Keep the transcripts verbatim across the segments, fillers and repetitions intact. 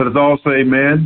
Let us all say amen.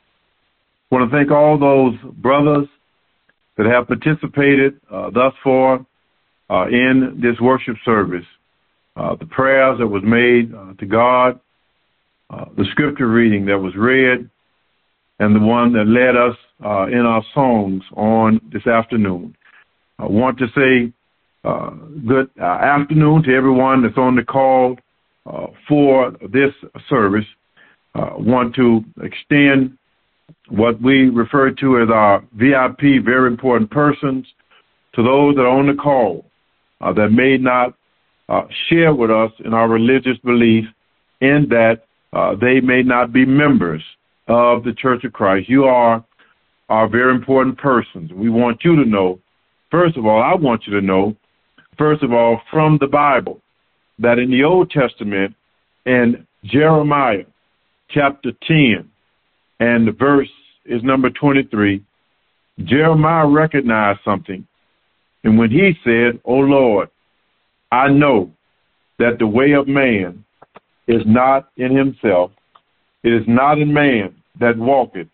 I want to thank all those brothers that have participated uh, thus far uh, in this worship service. Uh, the prayers that was made uh, to God, uh, the scripture reading that was read, and the one that led us uh, in our songs on this afternoon. I want to say uh, good uh, afternoon to everyone that's on the call uh, for this service. I uh, want to extend what we refer to as our V I P, very important persons, to those that are on the call uh, that may not uh, share with us in our religious belief, in that uh, they may not be members of the Church of Christ. You are are very important persons. We want you to know, first of all, I want you to know, first of all, from the Bible, that in the Old Testament, in Jeremiah chapter ten, and the verse is number twenty-three, Jeremiah recognized something. And when he said, "O Lord, I know that the way of man is not in himself, it is not in man that walketh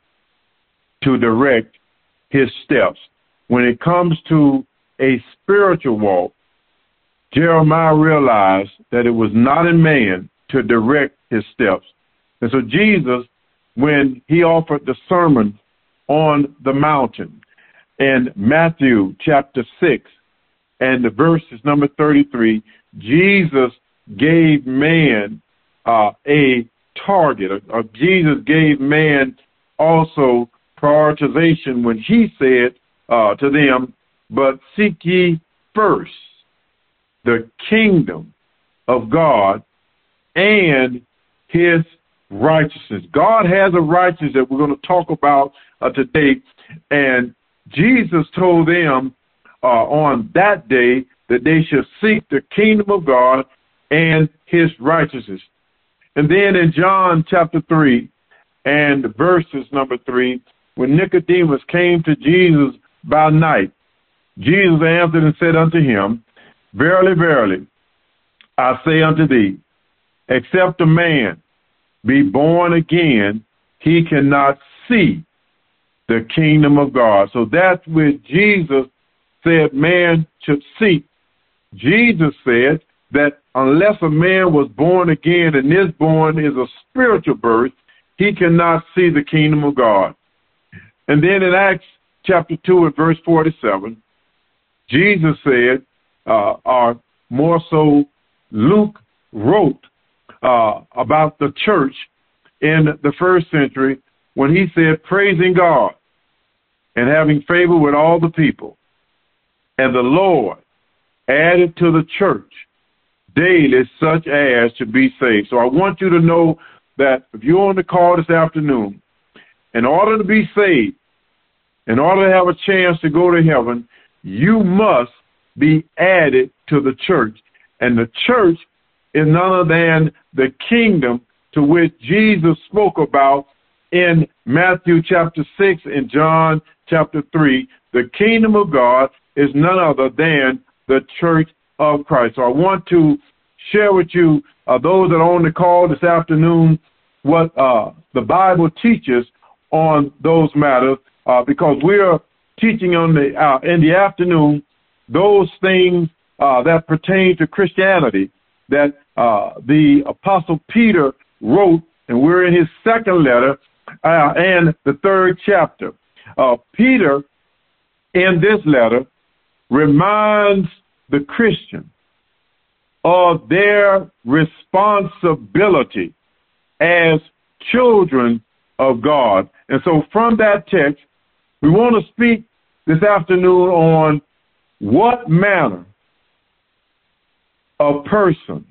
to direct his steps." When it comes to a spiritual walk, Jeremiah realized that it was not in man to direct his steps. And so Jesus, when he offered the sermon on the mountain in Matthew chapter six, and the verse is number thirty-three, Jesus gave man uh, a target. Or, or Jesus gave man also prioritization when he said uh, to them, "But seek ye first the kingdom of God and his righteousness." God has a righteousness that we're going to talk about uh, today. And Jesus told them uh, on that day that they should seek the kingdom of God and his righteousness. And then in John chapter three and verses number three, when Nicodemus came to Jesus by night, Jesus answered and said unto him, "Verily, verily, I say unto thee, except a man be born again, he cannot see the kingdom of God." So that's where Jesus said man should seek. Jesus said that unless a man was born again, and this born is a spiritual birth, he cannot see the kingdom of God. And then in Acts chapter two and verse forty-seven, Jesus said, uh, or more so Luke wrote uh, about the church in the first century when he said, praising God and having favor with all the people, and the Lord added to the church daily such as to be saved. So I want you to know that if you're on the call this afternoon, in order to be saved, in order to have a chance to go to heaven, you must be added to the church. And the church is none other than the kingdom to which Jesus spoke about in Matthew chapter six and John chapter three. The kingdom of God is none other than the church of Christ. So I want to share with you, uh, those that are on the call this afternoon, what uh, the Bible teaches on those matters, uh, because we're teaching on the uh, in the afternoon those things uh, that pertain to Christianity that uh, the Apostle Peter wrote, and we're in his second letter uh, and the third chapter. Uh, Peter, in this letter, reminds the Christian of their responsibility as children of God. And so from that text, we want to speak this afternoon on what manner of person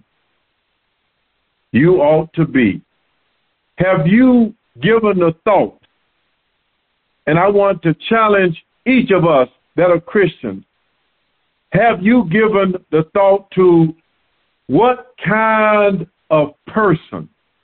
you ought to be. Have you given a thought? And I want to challenge each of us that are Christians. Have you given the thought to what kind of person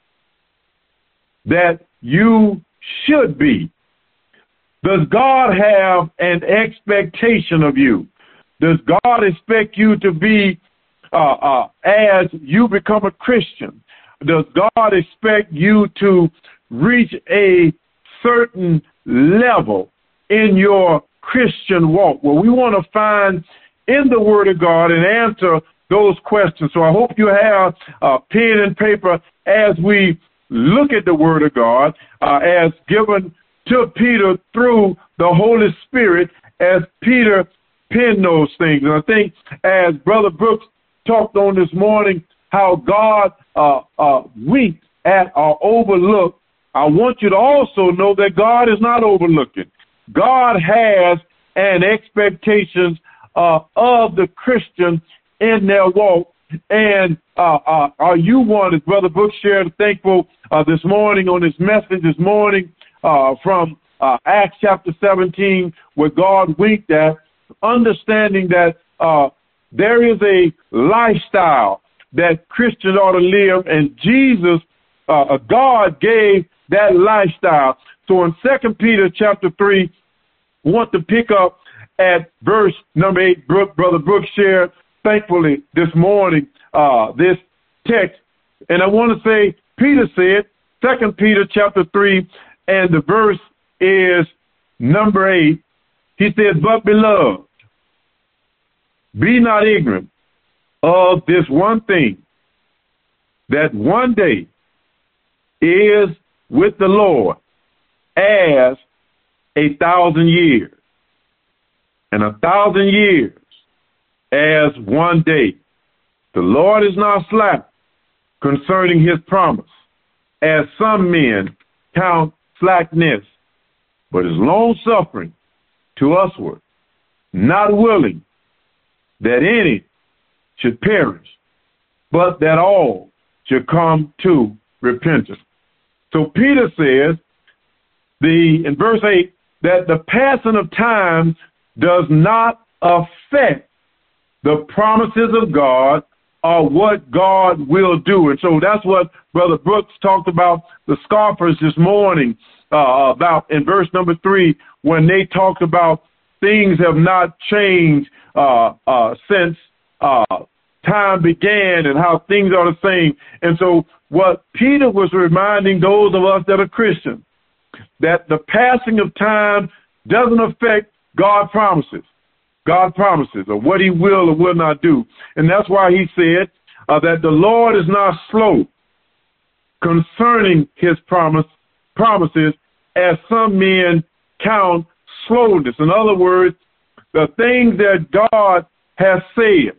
that you should be? Does God have an expectation of you? Does God expect you to be, uh, uh, as you become a Christian, does God expect you to reach a certain level in your Christian walk. Well, we want to find in the Word of God and answer those questions. So I hope you have uh, pen and paper as we look at the Word of God uh, as given to Peter through the Holy Spirit as Peter penned those things. And I think as Brother Brooks talked on this morning, how God uh, uh, winks at or overlooked, I want you to also know that God is not overlooking. God has an expectation uh, of the Christian in their walk. And uh, uh, are you one, as Brother Brooks shared, thankful uh, this morning on this message this morning uh, from uh, Acts chapter seventeen, where God winked at, understanding that uh, there is a lifestyle that Christians ought to live, and Jesus, uh, God gave that lifestyle. So in Second Peter chapter three, I want to pick up at verse number eight. Brother Brooks shared, thankfully, this morning, uh, this text. And I want to say, Peter said, Second Peter chapter three, and the verse is number eight. He said, but beloved, be not ignorant of this one thing, that one day is with the Lord as a thousand years, and a thousand years as one day. The Lord is not slack concerning his promise, as some men count slackness, but is long-suffering to usward, not willing that any should perish, but that all should come to repentance. So Peter says, the in verse eight, that the passing of time does not affect the promises of God or what God will do. And so that's what Brother Brooks talked about the scoffers this morning uh, about in verse number three, when they talked about things have not changed uh, uh, since uh, time began and how things are the same. And so what Peter was reminding those of us that are Christians, that the passing of time doesn't affect God's promises, God promises, or what he will or will not do. And that's why he said uh, that the Lord is not slow concerning his promise, promises, as some men count slowness. In other words, the things that God has said,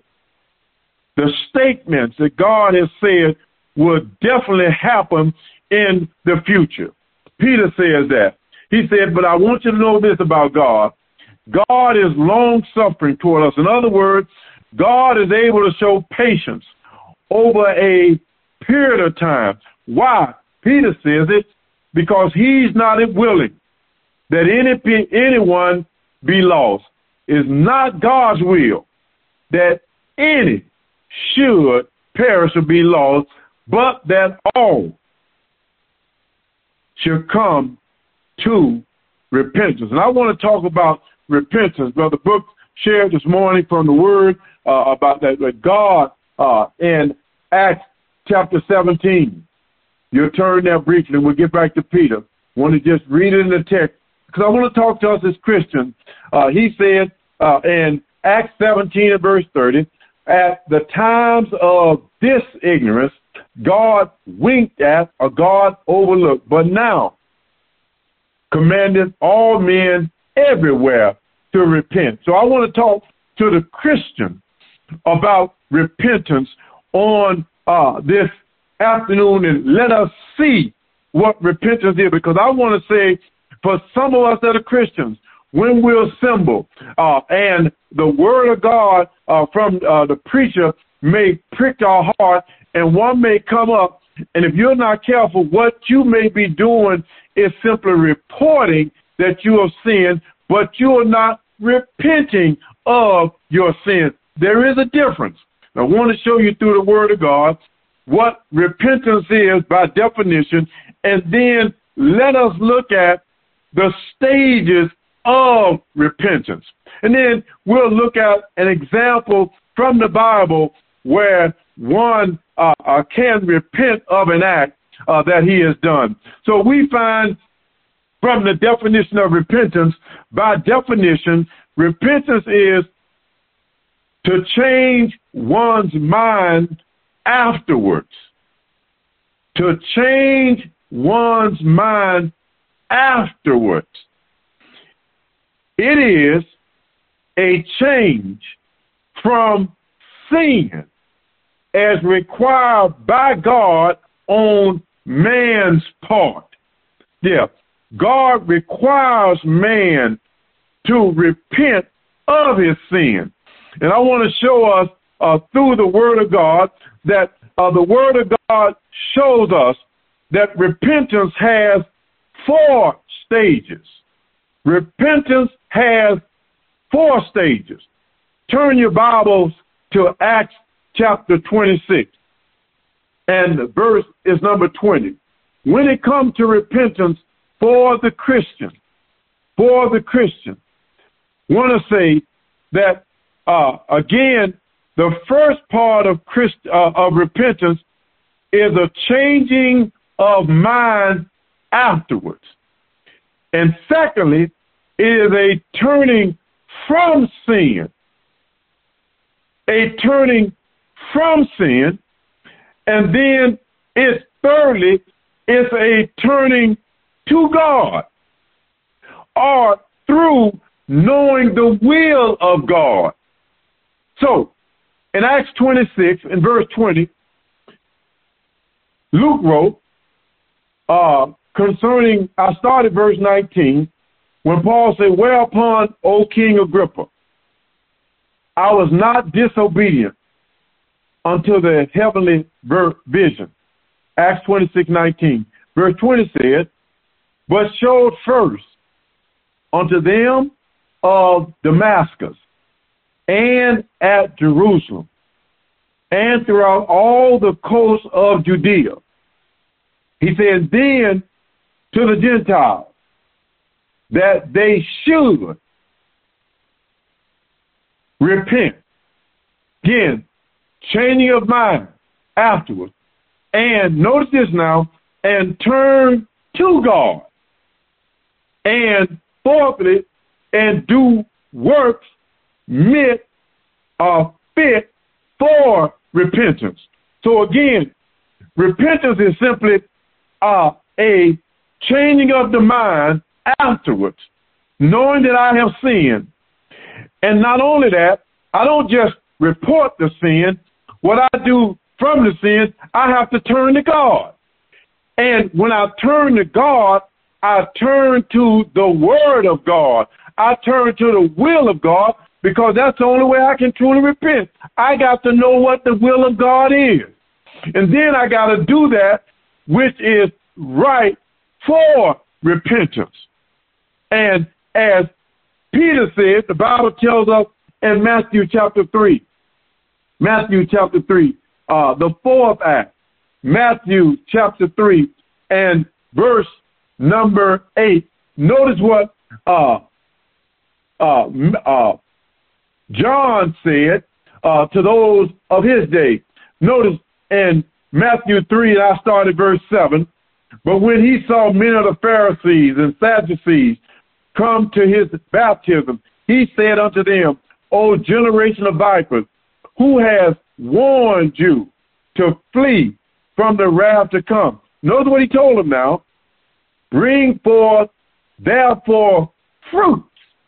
the statements that God has said will definitely happen in the future. Peter says that. He said, but I want you to know this about God. God is long-suffering toward us. In other words, God is able to show patience over a period of time. Why? Peter says it because he's not willing that any anyone be lost. It's not God's will that any should perish or be lost, but that all should come to repentance. And I want to talk about repentance. Brother Brooks shared this morning from the Word uh, about that, that God uh, in Acts chapter seventeen. You'll turn there briefly, and we'll get back to Peter. I want to just read it in the text because I want to talk to us as Christians. Uh, he said uh, in Acts seventeen and verse thirty, at the times of this ignorance, God winked at or God overlooked, but now commanded all men everywhere to repent. So I want to talk to the Christian about repentance on uh, this afternoon, and let us see what repentance is, because I want to say for some of us that are Christians, when we assemble uh, and the word of God uh, from uh, the preacher may prick our heart, and one may come up, and if you're not careful, what you may be doing is simply reporting that you have sinned, but you are not repenting of your sin. There is a difference. I want to show you through the Word of God what repentance is by definition, and then let us look at the stages of repentance. And then we'll look at an example from the Bible where one uh, uh, can repent of an act, uh, that he has done. So we find from the definition of repentance, by definition, repentance is to change one's mind afterwards. To change one's mind afterwards. It is a change from sin as required by God on man's part. Yeah, God requires man to repent of his sin. And I want to show us uh, through the Word of God that uh, the Word of God shows us that repentance has four stages. Repentance has four stages. Turn your Bibles to Acts chapter twenty-six, and the verse is number twenty. When it comes to repentance for the Christian, for the Christian, I want to say that, uh, again, the first part of Christ, uh, of repentance is a changing of mind afterwards. And secondly, it is a turning from sin, a turning from sin, and then it's thirdly, it's a turning to God, or through knowing the will of God. So, in Acts twenty-six, in verse twenty, Luke wrote, uh, concerning, I started verse nineteen, when Paul said, whereupon, O King Agrippa, I was not disobedient unto the heavenly vision. Acts twenty-six nineteen. Verse twenty said, but showed first unto them of Damascus and at Jerusalem and throughout all the coast of Judea. He said, then to the Gentiles, that they should repent. Again, changing of mind afterwards. And notice this now, and turn to God. And fourthly, and do works meet or fit for repentance. So again, repentance is simply uh, a changing of the mind afterwards, knowing that I have sinned. And not only that, I don't just report the sin. What I do from the sin, I have to turn to God. And when I turn to God, I turn to the Word of God. I turn to the will of God, because that's the only way I can truly repent. I got to know what the will of God is. And then I got to do that which is right for repentance. And as Peter said, the Bible tells us in Matthew chapter three, Matthew chapter three, uh, the fourth act, Matthew chapter three, and verse number eight. Notice what uh, uh, uh, John said uh, to those of his day. Notice in Matthew three, I started verse seven. But when he saw many of the Pharisees and Sadducees come to his baptism, he said unto them, O generation of vipers, who has warned you to flee from the wrath to come? Notice what he told them now. Bring forth, therefore, fruits,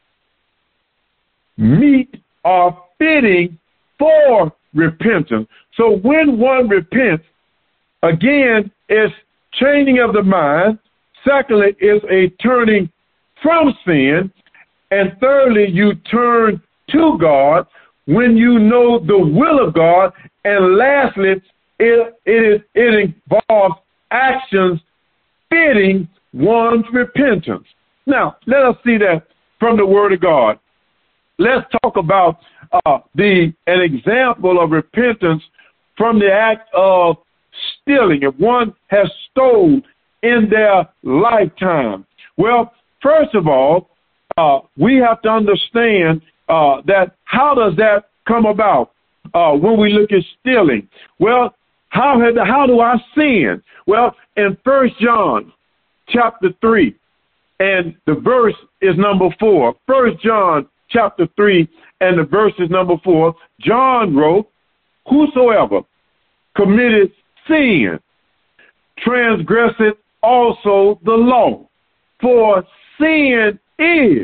meet or fitting for repentance. So when one repents, again, it's changing of the mind. Secondly, is a turning from sin. And thirdly, you turn to God when you know the will of God. And lastly, it, it, is, it involves actions fitting one's repentance. Now, let us see that from the Word of God. Let's talk about uh, the an example of repentance from the act of stealing. If one has stolen in their lifetime. Well, first of all, uh, we have to understand uh, that how does that come about uh, when we look at stealing? Well, How had how do I sin? Well, in First John chapter three, and the verse is number four. First John chapter three, and the verse is number four. John wrote, "Whosoever committed sin transgresseth also the law, for sin is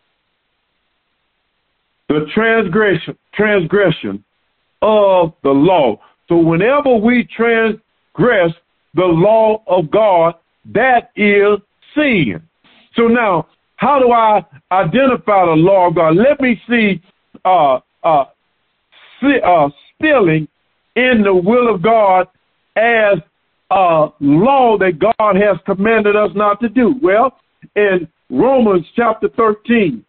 the transgression transgression of the law." So whenever we transgress the law of God, that is sin. So now, how do I identify the law of God? Let me see uh, uh, see, uh, stealing in the will of God as a law that God has commanded us not to do. Well, in Romans chapter thirteen,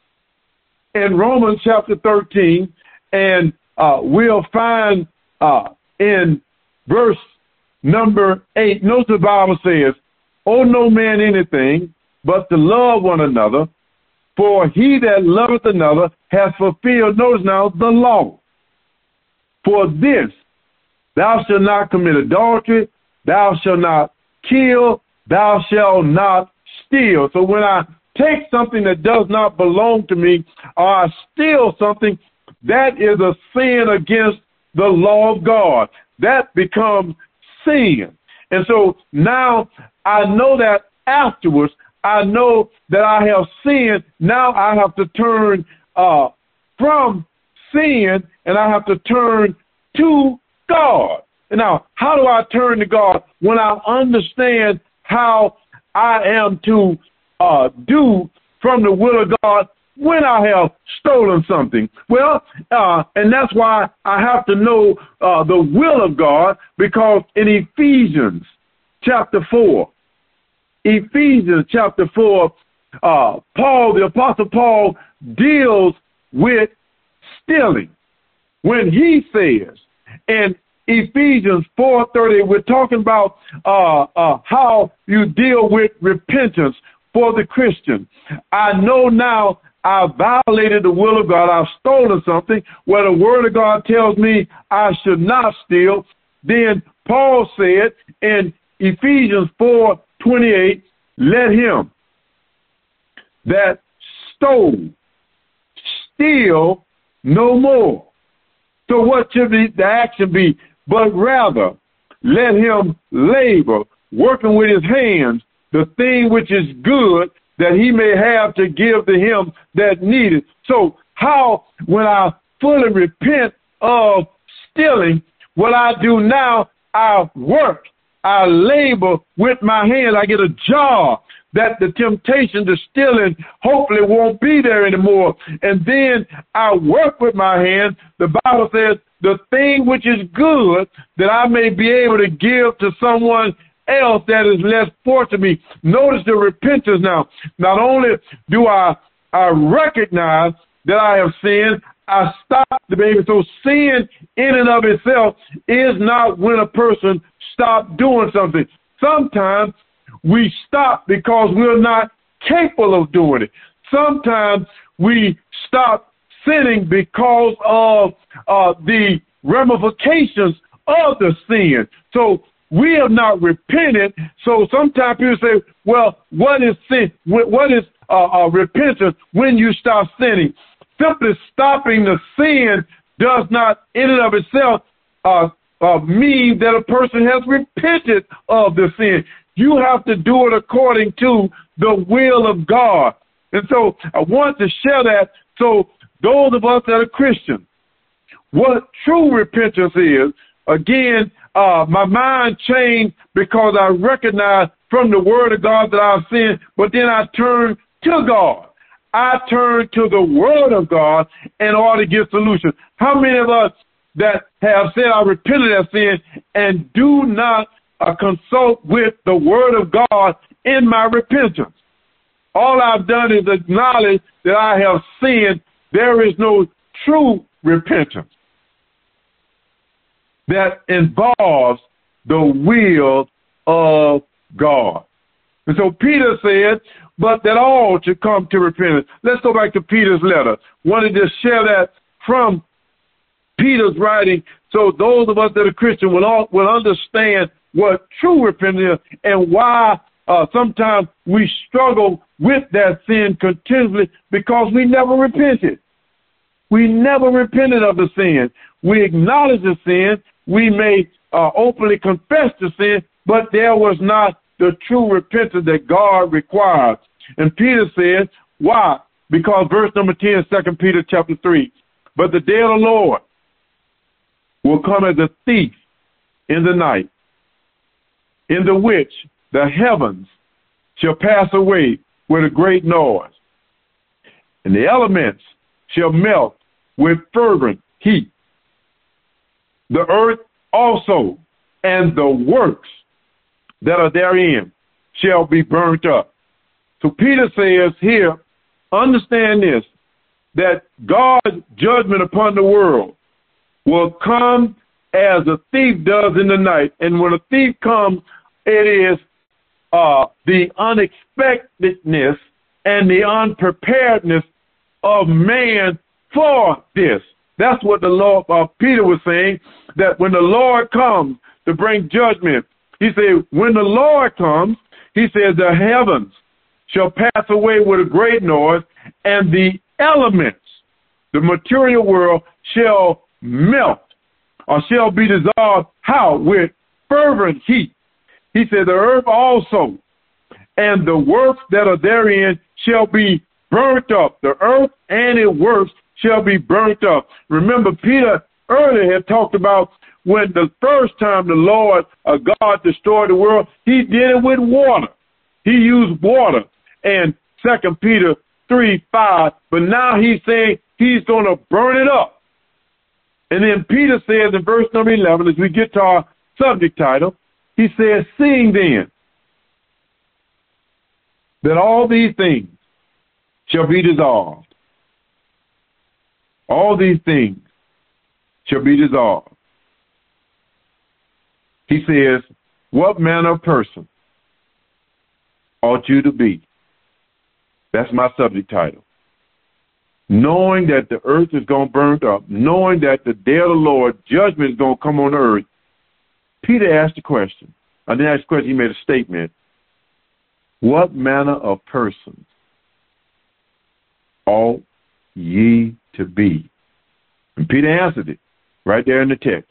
in Romans chapter thirteen, and uh, we'll find uh, in verse number eight, notice the Bible says, "Owe no man anything but to love one another, for he that loveth another hath fulfilled," notice now, "the law. For this, thou shalt not commit adultery, thou shalt not kill, thou shalt not steal." So when I take something that does not belong to me, or I steal something, that is a sin against the law of God. That becomes sin. And so now I know that afterwards, I know that I have sinned. Now I have to turn uh, from sin, and I have to turn to God. And now, how do I turn to God? When I understand how I am to uh, do from the will of God when I have stolen something. Well, uh, and that's why I have to know uh, the will of God, because in Ephesians chapter four, Ephesians chapter four, uh, Paul, the Apostle Paul, deals with stealing when he says in Ephesians four thirty, we're talking about uh, uh, how you deal with repentance for the Christian. I know now I violated the will of God. I've stolen something where the word of God tells me I should not steal. Then Paul said in Ephesians four twenty-eight, "Let him that stole steal no more." So what should be the action be? "But rather let him labor, working with his hands, the thing which is good, that he may have to give to him that needeth." So how, when I fully repent of stealing, what I do now, I work, I labor with my hands, I get a job that the temptation to stealing hopefully won't be there anymore. And then I work with my hands. The Bible says, the thing which is good, that I may be able to give to someone else that is less fortunate than me. Notice the repentance now. Not only do I, I recognize that I have sinned, I stop the baby. So sin in and of itself is not when a person stops doing something. Sometimes we stop because we're not capable of doing it. Sometimes we stop sinning because of uh, the ramifications of the sin. So we have not repented. So sometimes people say, well, what is sin? What is uh, uh, repentance when you stop sinning? Simply stopping the sin does not in and of itself uh, uh, mean that a person has repented of the sin. You have to do it according to the will of God. And so I want to share that so those of us that are Christians, what true repentance is, again, uh, my mind changed because I recognize from the word of God that I've sinned, but then I turn to God. I turn to the word of God in order to get solution. How many of us that have said I repented of sin and do not uh, consult with the word of God in my repentance? All I've done is acknowledge that I have sinned. There is no true repentance that involves the will of God. And so Peter said, but that all should come to repentance. Let's go back to Peter's letter. Wanted to share that from Peter's writing so those of us that are Christian will all, will understand what true repentance is and why uh, sometimes we struggle with that sin continuously because we never repented. We never repented of the sin. We acknowledge the sin. We may uh, openly confess the sin, but there was not the true repentance that God requires. And Peter says, why? Because verse number ten, Second Peter chapter three, but the day of the Lord will come as a thief in the night, in the which the heavens shall pass away with a great noise, and the elements shall melt with fervent heat. The earth also and the works that are therein shall be burnt up. So Peter says here, understand this, that God's judgment upon the world will come as a thief does in the night. And when a thief comes, it is uh, the unexpectedness and the unpreparedness of man for this. That's what the Lord, uh, Peter was saying, that when the Lord comes to bring judgment, he said, when the Lord comes, he says, the heavens shall pass away with a great noise, and the elements, the material world, shall melt or shall be dissolved. How? With fervent heat. He said, the earth also and the works that are therein shall be burnt up. The earth and its works shall be burnt up. Remember, Peter earlier had talked about when the first time the Lord uh, God destroyed the world, he did it with water. He used water. And Second Peter three, five, but now he's saying he's going to burn it up. And then Peter says in verse number eleven, as we get to our subject title, he says, seeing then that all these things shall be dissolved, all these things shall be dissolved. He says, what manner of person ought you to be? That's my subject title. Knowing that the earth is going to burn up, knowing that the day of the Lord, judgment is going to come on the earth, Peter asked a question. I didn't ask a question, he made a statement. What manner of persons ought ye to be? And Peter answered it right there in the text.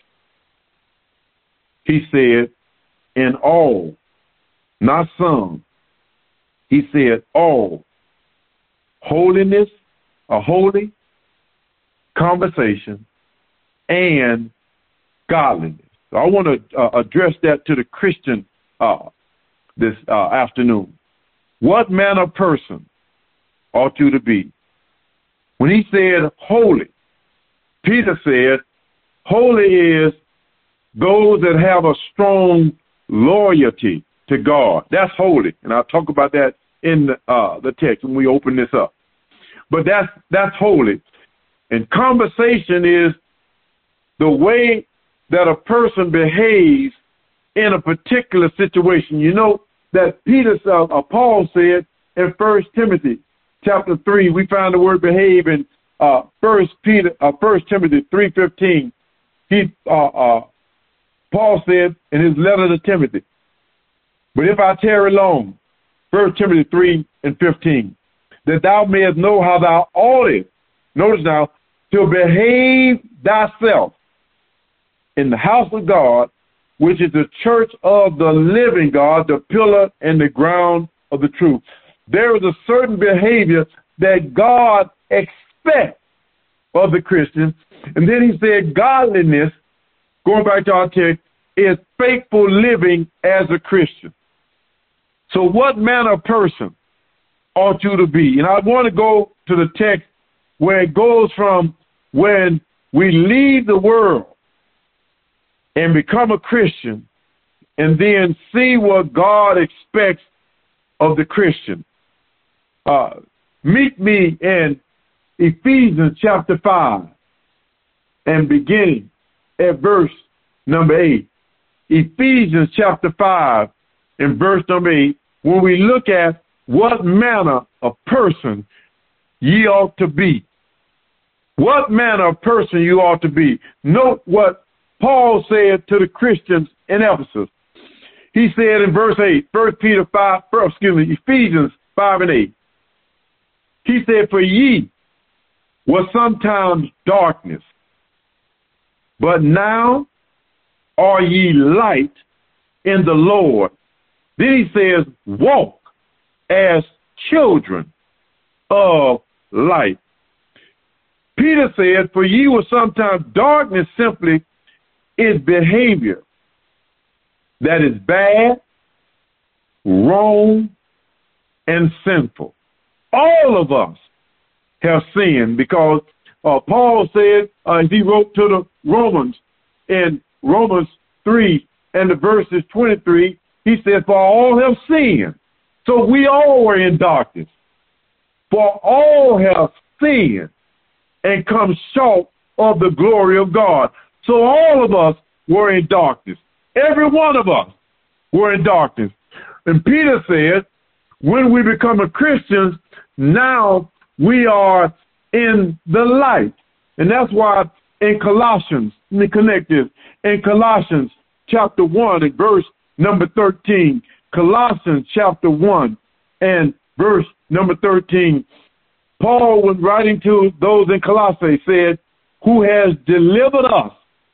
He said, in all, not some. He said, all holiness, a holy conversation, and godliness. So I want to uh, address that to the Christian uh, this uh, afternoon. What manner of person ought you to be? When he said holy, Peter said, holy is those that have a strong loyalty to God. That's holy. And I'll talk about that in the, uh, the text when we open this up. But that's that's holy. And conversation is the way that a person behaves in a particular situation. You know that Peter, uh, uh, Paul said in First Timothy chapter three, we find the word behave in uh, First Peter, uh, First Timothy three fifteen. He, uh, uh, Paul said in his letter to Timothy, but if I tarry long, First Timothy three and fifteen, that thou mayest know how thou oughtest, notice now, to behave thyself in the house of God, which is the church of the living God, the pillar and the ground of the truth. There is a certain behavior that God expects of the Christian. And then he said godliness, going back to our text, is faithful living as a Christian. So what manner of person ought you to be? And I want to go to the text where it goes from when we leave the world and become a Christian and then see what God expects of the Christian. Uh, meet me in Ephesians chapter five and beginning at verse number eight. Ephesians chapter five and verse number eight, when we look at what manner of person ye ought to be. what manner of person you ought to be. Note what Paul said to the Christians in Ephesus. He said in verse eight, First Peter five, excuse me, Ephesians five and eight. He said, for ye were sometimes darkness, but now are ye light in the Lord. Then he says, walk as children of light. Peter said, for ye were sometimes darkness simply is behavior that is bad, wrong, and sinful. All of us have sinned because uh, Paul said, uh, he wrote to the Romans in Romans three and the verses twenty-three, he said, for all have sinned. So we all were in darkness. For all have sinned and come short of the glory of God. So all of us were in darkness. Every one of us were in darkness. And Peter said, when we become a Christian, now we are in the light. And that's why in Colossians, let me connect this, in Colossians chapter one and verse number thirteen, Colossians chapter one and verse number thirteen, Paul, when writing to those in Colossae, said, who has delivered us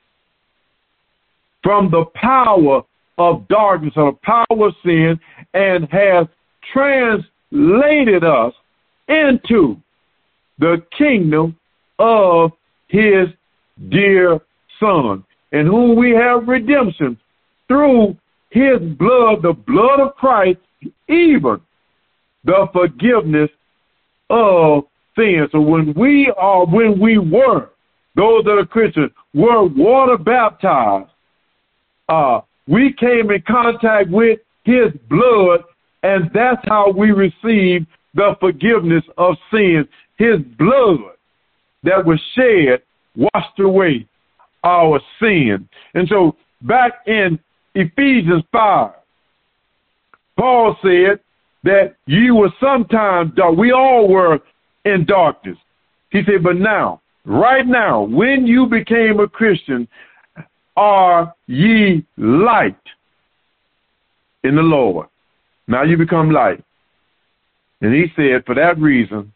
from the power of darkness, or the power of sin, and has translated us into the kingdom of his dear Son, in whom we have redemption through his blood, the blood of Christ, even the forgiveness of sin. So when we are, when we were, those that are Christians, were water baptized, uh, we came in contact with his blood, and that's how we received the forgiveness of sin. His blood that was shed washed away our sin. And so back in Ephesians five, Paul said that ye were sometimes dark. We all were in darkness. He said, but now, right now, when you became a Christian, are ye light in the Lord. Now you become light. And he said, for that reason,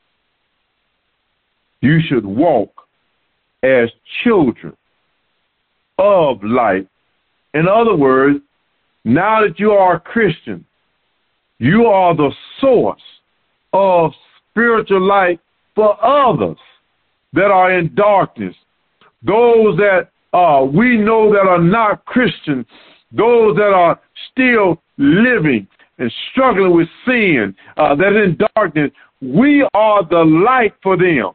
you should walk as children of light. In other words, now that you are a Christian, you are the source of spiritual light for others that are in darkness, those that uh, we know that are not Christian, those that are still living and struggling with sin, uh, that are in darkness. We are the light for them.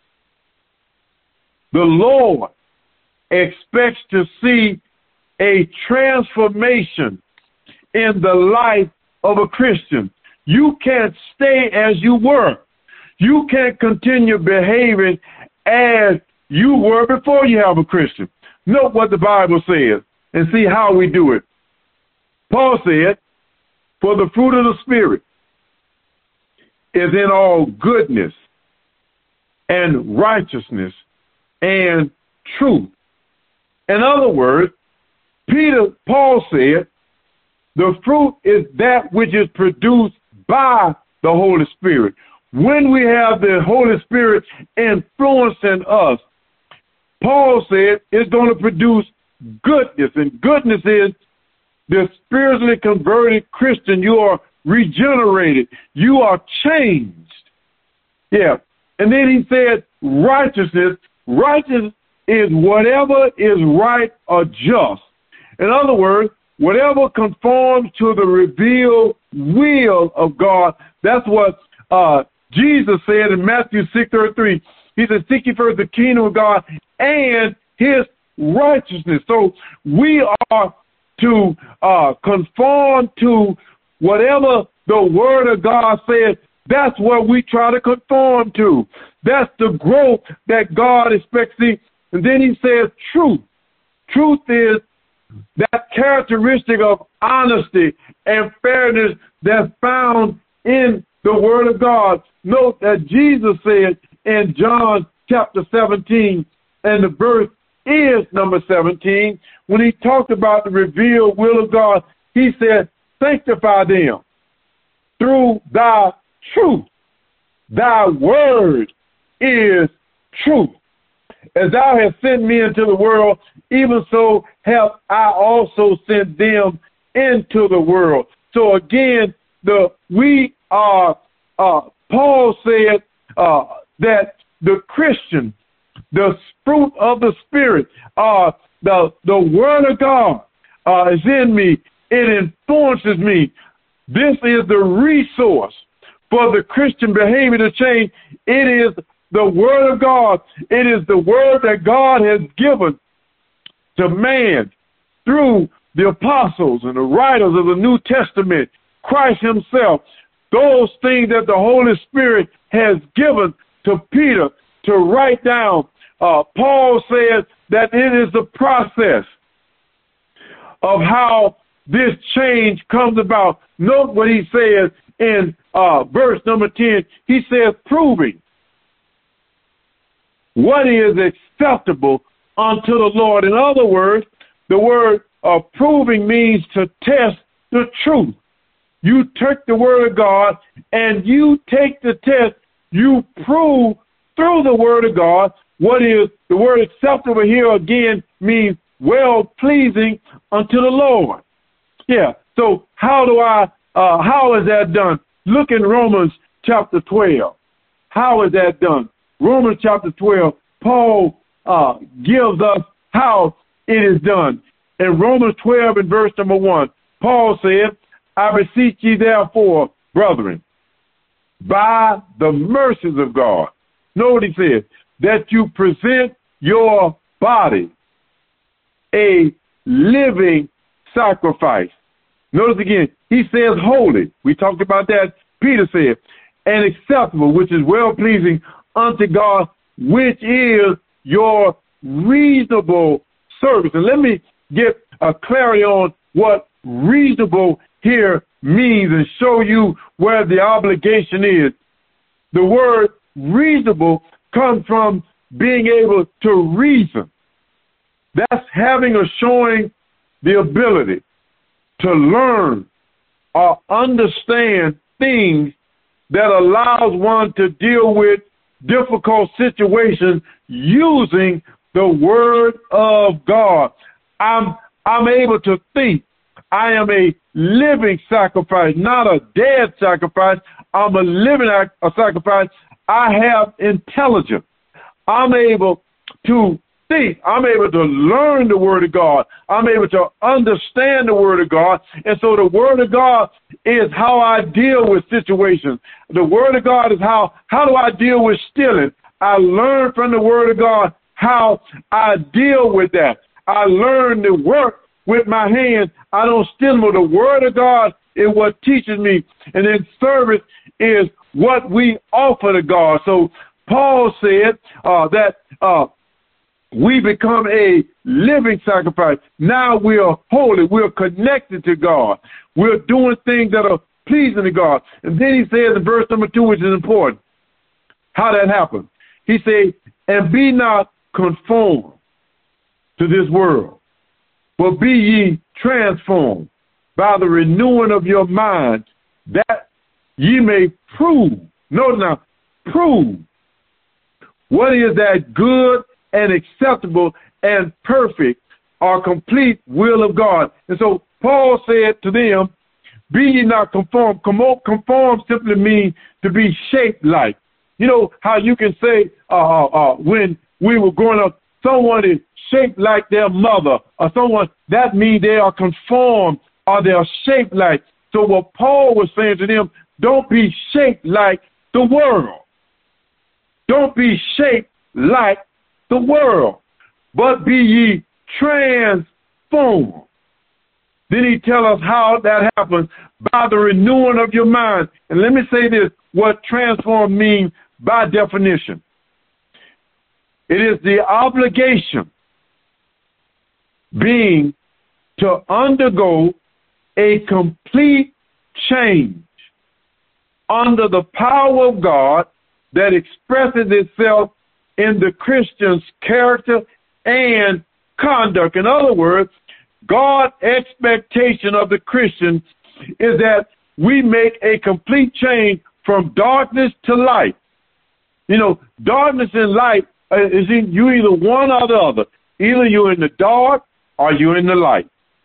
The Lord expects to see a transformation in the life of a Christian. You can't stay as you were. You can't continue behaving as you were before you have a Christian. Note what the Bible says and see how we do it. Paul said, for the fruit of the Spirit is in all goodness and righteousness and truth. In other words, Peter, Paul said, the fruit is that which is produced by the Holy Spirit. When we have the Holy Spirit influencing us, Paul said it's going to produce goodness, and goodness is the spiritually converted Christian. You are regenerated. You are changed. Yeah. And then he said righteousness. Righteousness is whatever is right or just. In other words, whatever conforms to the revealed will of God. That's what uh, Jesus said in Matthew six thirty-three. He said, seek ye first the kingdom of God and his righteousness. So we are to uh, conform to whatever the word of God says. That's what we try to conform to. That's the growth that God expects. And then he says truth. Truth is that characteristic of honesty and fairness that's found in the word of God. Note that Jesus said in John chapter seventeen, and the verse is number seventeen. When he talked about the revealed will of God, he said, sanctify them through thy truth. Thy word is truth. As thou hast sent me into the world, even so have I also sent them into the world. So again, the we are, uh, Paul said uh, that the Christian, the fruit of the Spirit, uh, the, the Word of God uh, is in me. It influences me. This is the resource for the Christian behavior to change. It is the Word of God. It is the Word that God has given to man through the apostles and the writers of the New Testament, Christ himself, those things that the Holy Spirit has given to Peter to write down. Uh, Paul says that it is the process of how this change comes about. Note what he says in uh, verse number ten. He says, proving what is acceptable unto the Lord. In other words, the word uh, proving means to test the truth. You take the word of God and you take the test. You prove through the word of God what is the word acceptable here again means well pleasing unto the Lord. Yeah. So how do I, uh, how is that done? Look in Romans chapter twelve. How is that done? Romans chapter twelve, Paul uh, gives us how it is done. In Romans twelve and verse number one, Paul said, I beseech ye therefore, brethren, by the mercies of God. Know what he said? That you present your body a living sacrifice. Notice again, he says holy. We talked about that. Peter said, and acceptable, which is well-pleasing unto God, which is your reasonable service. And let me get a clarity on what reasonable here means and show you where the obligation is. The word reasonable comes from being able to reason. That's having or showing the ability to learn or understand things that allows one to deal with difficult situations using the word of God. I'm I'm able to think. I am a living sacrifice, not a dead sacrifice. I'm a living a sacrifice. I have intelligence. I'm able to think. I'm able to learn the word of God. I'm able to understand the word of God. And so the word of God is how I deal with situations. The word of God is how, how do I deal with stealing? I learn from the word of God how I deal with that. I learn to work with my hands. I don't steal them. The word of God is what teaches me. And then service is what we offer to God. So Paul said uh, that uh, we become a living sacrifice. Now we are holy. We're connected to God. We're doing things that are pleasing to God. And then he says in verse number two, which is important, how that happens. He says, and be not conformed to this world, but be ye transformed by the renewing of your mind, that ye may prove, notice now, prove what is that good and acceptable and perfect or complete will of God. And so Paul said to them, be ye not conformed. Conform simply means to be shaped like. You know how you can say uh, uh, when we were growing up, someone is shaped like their mother, or someone, that means they are conformed or they are shaped like. So what Paul was saying to them, don't be shaped like the world. Don't be shaped like the world, but be ye transformed. Then he tells us how that happens, by the renewing of your mind. And let me say this, what transform means by definition. It is the obligation being to undergo a complete change under the power of God that expresses itself in the Christian's character and conduct. In other words, God's expectation of the Christian is that we make a complete change from darkness to light. You know, darkness and light uh, is in, you either one or the other. Either you're in the dark or you're in the light.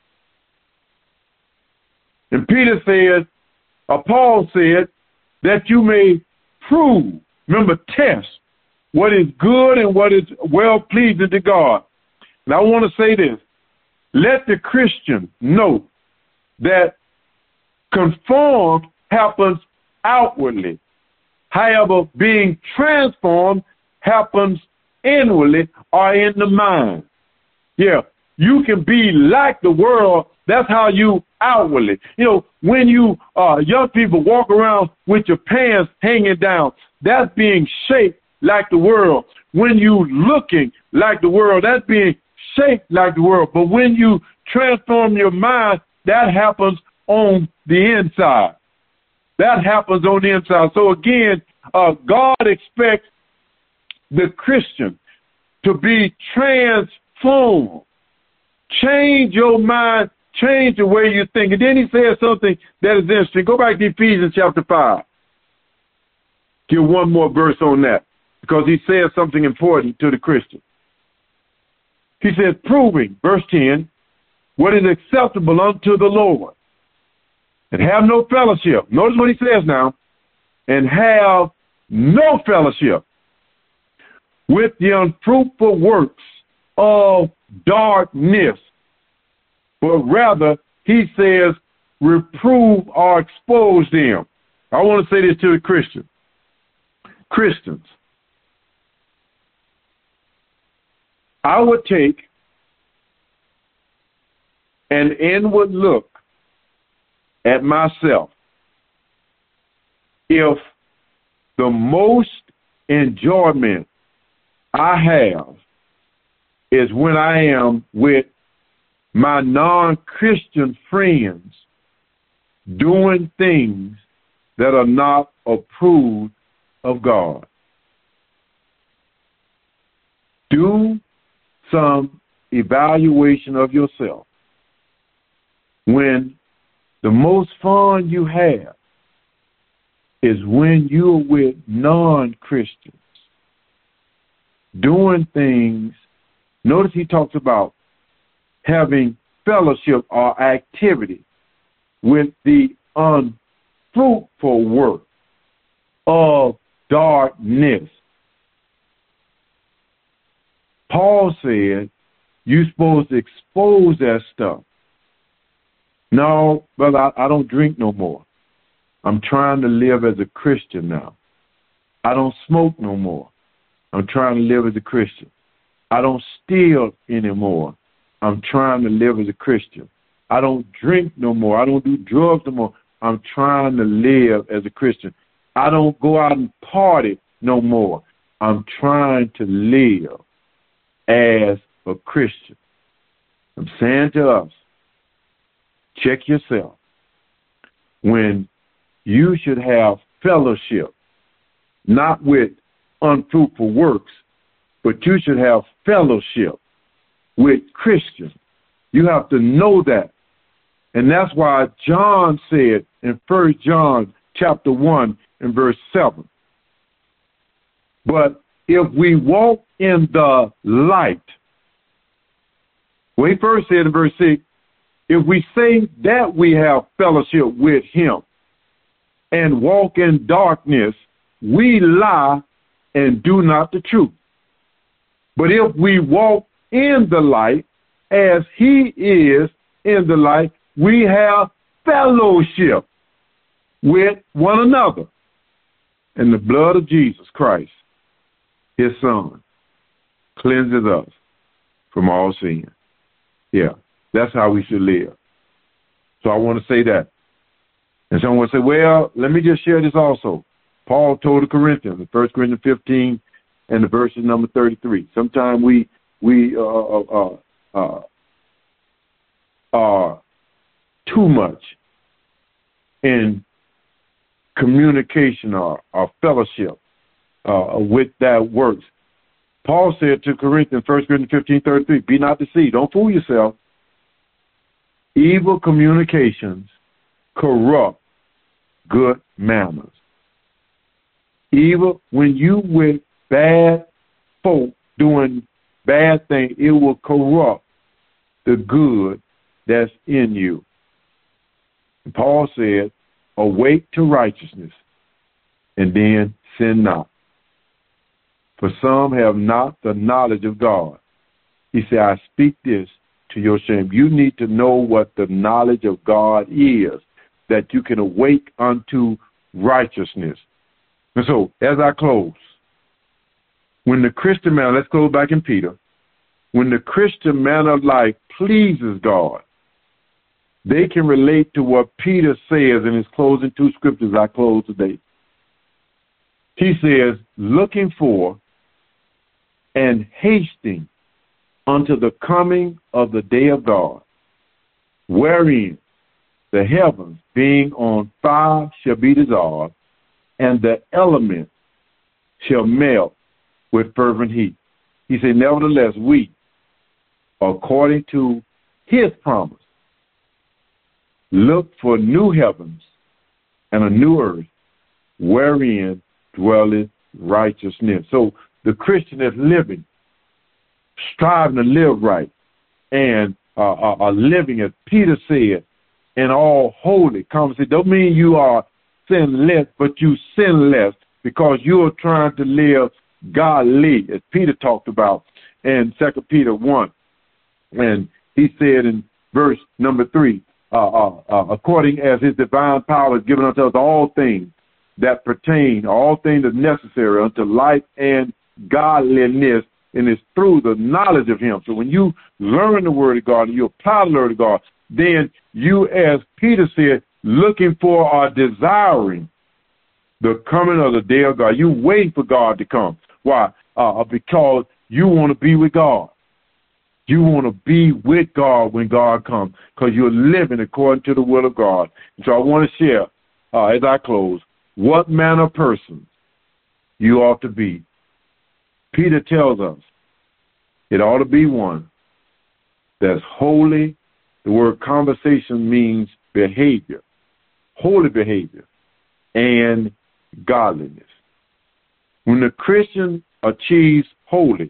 And Peter said, or Paul said, that you may prove, remember, test what is good and what is well-pleasing to God. And I want to say this. Let the Christian know that conformed happens outwardly. However, being transformed happens inwardly or in the mind. Yeah, you can be like the world. That's how you outwardly. You know, when you uh, young people walk around with your pants hanging down, that's being shaped like the world. When you looking like the world, that's being shaped like the world. But when you transform your mind, that happens on the inside. That happens on the inside. So again, uh, God expects the Christian to be transformed. Change your mind, change the way you think. And then he says something that is interesting. Go back to Ephesians chapter five. Give one more verse on that, because he says something important to the Christian. He says, proving, verse ten, what is acceptable unto the Lord, and have no fellowship. Notice what he says now, and have no fellowship with the unfruitful works of darkness, but rather, he says, reprove or expose them. I want to say this to the Christian. Christians, I would take an inward look at myself. If the most enjoyment I have is when I am with my non-Christian friends doing things that are not approved of God. Do some evaluation of yourself. When the most fun you have is when you're with non-Christians doing things. Notice he talks about having fellowship or activity with the unfruitful work of darkness. Paul said you're supposed to expose that stuff. No, brother, I, I don't drink no more. I'm trying to live as a Christian now. I don't smoke no more. I'm trying to live as a Christian. I don't steal anymore. I'm trying to live as a Christian. I don't drink no more. I don't do drugs no more. I'm trying to live as a Christian. I don't go out and party no more. I'm trying to live as a Christian. I'm saying to us, check yourself. When you should have fellowship, not with unfruitful works, but you should have fellowship with Christians. You have to know that. And that's why John said in First John chapter one and verse seven, but if we walk in the light, well, he first said in verse six, if we say that we have fellowship with him and walk in darkness, we lie and do not the truth. But if we walk in the light as he is in the light, we have fellowship with one another. And the blood of Jesus Christ, his son, cleanses us from all sin. Yeah, that's how we should live. So I want to say that. And someone say, well, let me just share this also. Paul told the Corinthians in First Corinthians fifteen and the verses number thirty-three. Sometimes we we uh, uh, uh, are too much in communication or, or fellowship uh, with that works. Paul said to Corinthians, First Corinthians fifteen thirty-three, be not deceived. Don't fool yourself. Evil communications corrupt good manners. Evil, when you with bad folk doing bad things, it will corrupt the good that's in you. And Paul said, awake to righteousness, and then sin not. For some have not the knowledge of God. He said, I speak this to your shame. You need to know what the knowledge of God is, that you can awake unto righteousness. And so, as I close, when the Christian man, let's go back in Peter, when the Christian manner of life pleases God, they can relate to what Peter says in his closing two scriptures I close today. He says, looking for and hasting unto the coming of the day of God, wherein the heavens being on fire shall be dissolved, and the elements shall melt with fervent heat. He said, nevertheless, we, according to his promise, look for new heavens and a new earth, wherein dwelleth righteousness. So the Christian is living, striving to live right, and uh, are, are living, as Peter said, in all holy conversation. Don't mean you are sinless, but you sin less because you are trying to live godly, as Peter talked about in Second Peter one. And he said in verse number three, uh, uh, uh, according as his divine power is given unto us all things that pertain, all things that are necessary unto life and godliness, and it's through the knowledge of him. So when you learn the word of God and you apply the word of God, then you, as Peter said, looking for or desiring the coming of the day of God. You waiting for God to come. Why? Uh, because you want to be with God. You want to be with God when God comes, because you're living according to the will of God. So I want to share, uh, as I close, what manner of person you ought to be. Peter tells us it ought to be one that's holy. The word conversation means behavior, holy behavior, and godliness. When the Christian achieves holy,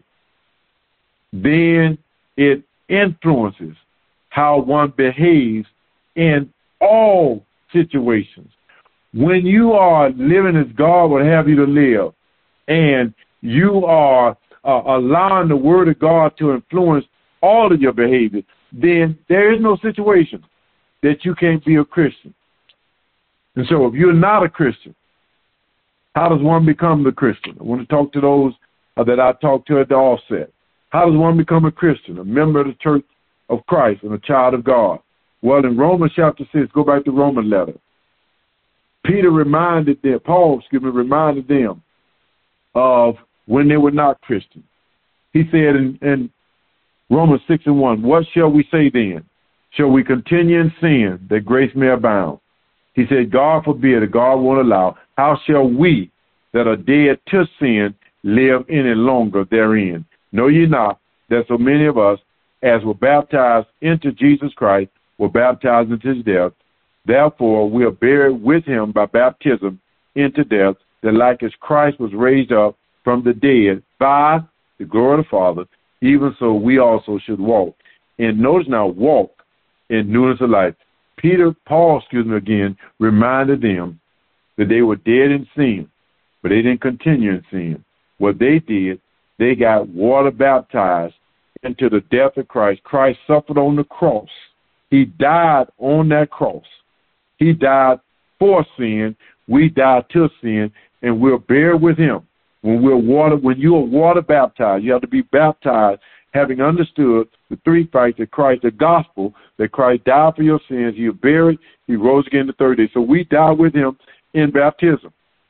then it influences how one behaves in all situations. When you are living as God would have you to live, and you are uh, allowing the word of God to influence all of your behavior, then there is no situation that you can't be a Christian. And so if you're not a Christian, how does one become the Christian? I want to talk to those uh, that I talked to at the offset. How does one become a Christian, a member of the church of Christ and a child of God? Well, in Romans chapter six, go back to Romans letter. Peter reminded them, Paul, excuse me, reminded them of when they were not Christians. He said in, in Romans six and one, what shall we say then? Shall we continue in sin that grace may abound? He said, God forbid, that God won't allow. How shall we that are dead to sin live any longer therein? Know ye not that so many of us, as were baptized into Jesus Christ, were baptized into his death? Therefore we are buried with him by baptism into death, that like as Christ was raised up from the dead by the glory of the Father, even so we also should walk. And notice now, walk in newness of life. Peter, Paul, excuse me again, reminded them that they were dead in sin, but they didn't continue in sin. What they did, they got water baptized into the death of Christ. Christ suffered on the cross. He died on that cross. He died for sin. We died to sin, and we're buried with him. When we're water, when you are water baptized, you have to be baptized, having understood the three facts that Christ, the gospel, that Christ died for your sins. He was buried. He rose again the third day. So we die with him in baptism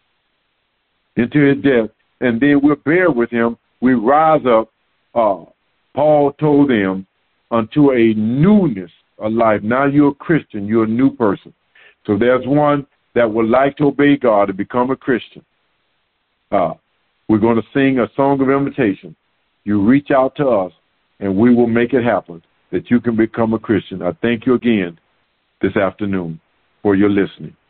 into his death, and then we're buried with him. We rise up. Uh, Paul told them unto a newness of life. Now you're a Christian. You're a new person. So there's one that would like to obey God and become a Christian. Uh, we're going to sing a song of invitation. you reach out to us, and we will make it happen that you can become a Christian. I thank you again this afternoon for your listening.